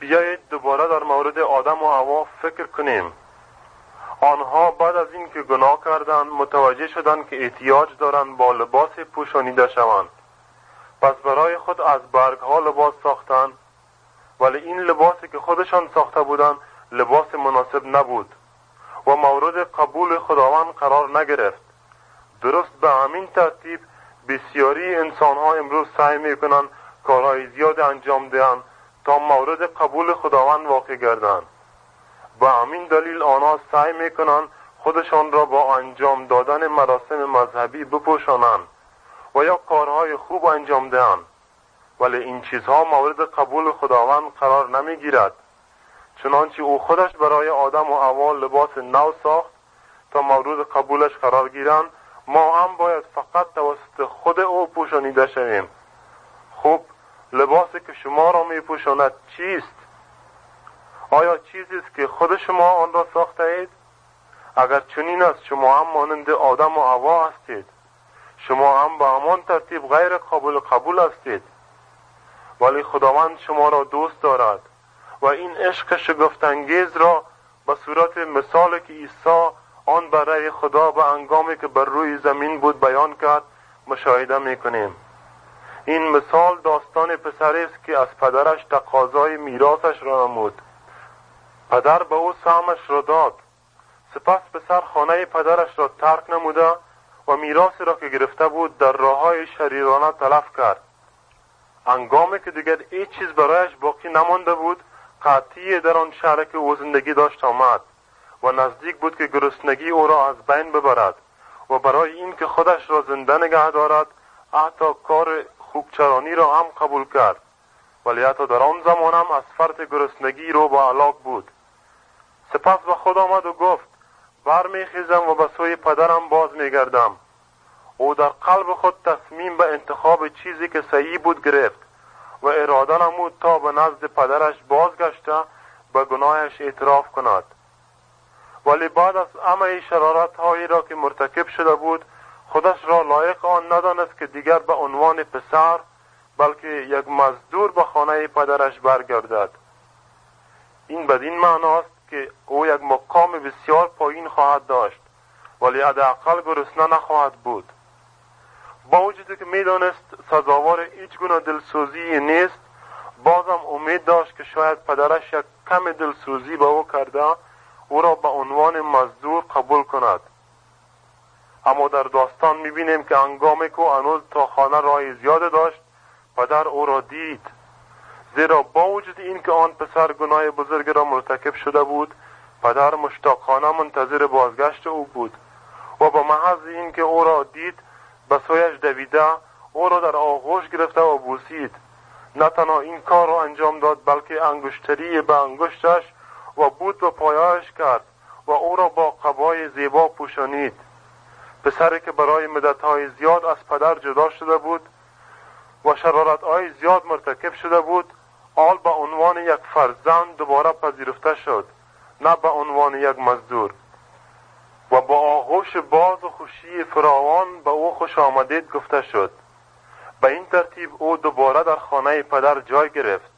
بیایید دوباره در مورد آدم و حوا فکر کنیم. آنها بعد از این که گناه کردند متوجه شدند که احتیاج دارند با لباس پوشانیده شوند. پس برای خود از برگها لباس ساختند، ولی این لباسی که خودشان ساخته بودند لباس مناسب نبود و مورد قبول خداوند قرار نگرفت. درست به همین ترتیب بسیاری انسان‌ها امروز سعی می‌کنند کارهای زیاد انجام دهند تا مورد قبول خداوند واقع گردند. به همین دلیل آنها سعی می‌کنند خودشان را با انجام دادن مراسم مذهبی بپوشانند و یا کارهای خوب انجام دهند، ولی این چیزها مورد قبول خداوند قرار نمی‌گیرد. چنانچه او خودش برای آدم و حوا لباس نو ساخت تا مورد قبولش قرار گیرند، ما هم باید فقط توسط خود او پوشانیده شویم. خوب، لباسی که شما را می پوشاند چیست؟ آیا چیزی است که خود شما آن را ساخته اید؟ اگر چنین است شما هم مانند آدم و حوا هستید. شما هم به همان ترتیب غیر قابل قبول هستید. ولی خداوند شما را دوست دارد و این عشق شگفت‌انگیز را به صورت مثالی که عیسی آن برای خدا به هنگامی که بر روی زمین بود بیان کرد مشاهده می‌کنیم. این مثال داستان پسری است که از پدرش تقاضای میراثش را نمود. پدر به او سهمش را داد. سپس پسر خانه پدرش را ترک نموده و میراثی را که گرفته بود در راه‌های شریرانه تلف کرد. هنگامی که دیگر هیچ چیز برایش باقی نمانده بود، قحطی در آن شهر که او زندگی داشت آمد و نزدیک بود که گرسنگی او را از بین ببرد و برای این که خودش را زنده نگه دارد حتی کار خوکچرانی را هم قبول کرد، ولی حتی در آن زمان هم از فرط گرسنگی رو به هلاک بود. سپس به خود آمد و گفت برمیخیزم و به سوی پدرم باز میگردم. او در قلب خود تصمیم به انتخاب چیزی که صحیح بود گرفت و اراده نمود تا به نزد پدرش بازگشته به گناهش اعتراف کند. ولی بعد از همه شرارت هایی را که مرتکب شده بود خودش را لایق آن ندانست که دیگر به عنوان پسر بلکه یک مزدور به خانه پدرش برگردد. این بدین معناست که او یک مقام بسیار پایین خواهد داشت ولی حداقل گرسنه نخواهد بود. با وجودی که میدانست سزاوار هیچ گونه دلسوزی نیست، بازم امید داشت که شاید پدرش یک کم دلسوزی به او کرده او را به عنوان مزدور قبول کند. اما در داستان میبینیم که هنگامی که هنوز تا خانه راه زیاد داشت پدر او را دید، زیرا با وجود این که آن پسر گناه بزرگ را مرتکب شده بود پدر مشتاقانه منتظر بازگشت او بود و به محض این که او را دید به سویش دویده او را در آغوش گرفته و بوسید. نه تنها این کار را انجام داد بلکه انگشتری به انگشتش و بود به پایش کرد و او را با قبای زیبا پوشانید. پسری که برای مدت‌های زیاد از پدر جدا شده بود و شرارت‌های زیاد مرتکب شده بود حال به عنوان یک فرزند دوباره پذیرفته شد، نه به عنوان یک مزدور، و با آغوش باز و خوشی فراوان به او خوش آمدید گفته شد. به این ترتیب او دوباره در خانه پدر جای گرفت.